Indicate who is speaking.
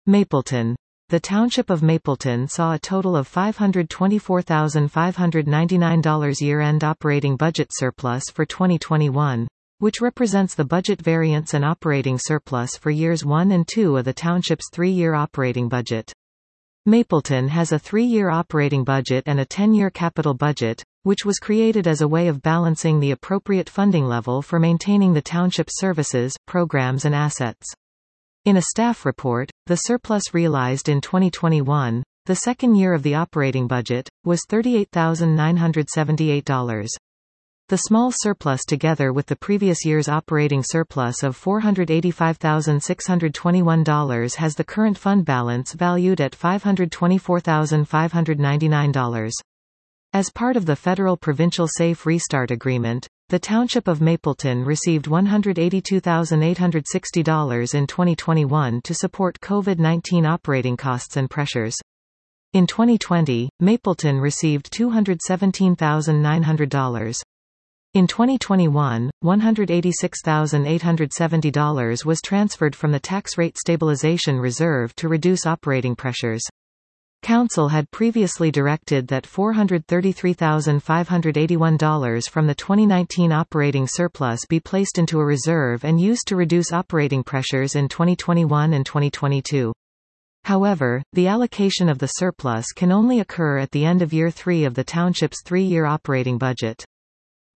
Speaker 1: Mapleton. The Township of Mapleton saw a total of $524,599 year-end operating budget surplus for 2021, which represents the budget variance and operating surplus for years 1 and 2 of the township's 3-year operating budget. Mapleton has a 3-year operating budget and a 10-year capital budget, which was created as a way of balancing the appropriate funding level for maintaining the township's services, programs and assets. In a staff report, the surplus realized in 2021, the second year of the operating budget, was $38,978. The small surplus together with the previous year's operating surplus of $485,621 has the current fund balance valued at $524,599. As part of the Federal-Provincial Safe Restart Agreement, the Township of Mapleton received $182,860 in 2021 to support COVID-19 operating costs and pressures. In 2020, Mapleton received $217,900. In 2021, $186,870 was transferred from the Tax Rate Stabilization Reserve to reduce operating pressures. Council had previously directed that $433,581 from the 2019 operating surplus be placed into a reserve and used to reduce operating pressures in 2021 and 2022. However, the allocation of the surplus can only occur at the end of year 3 of the township's 3-year operating budget.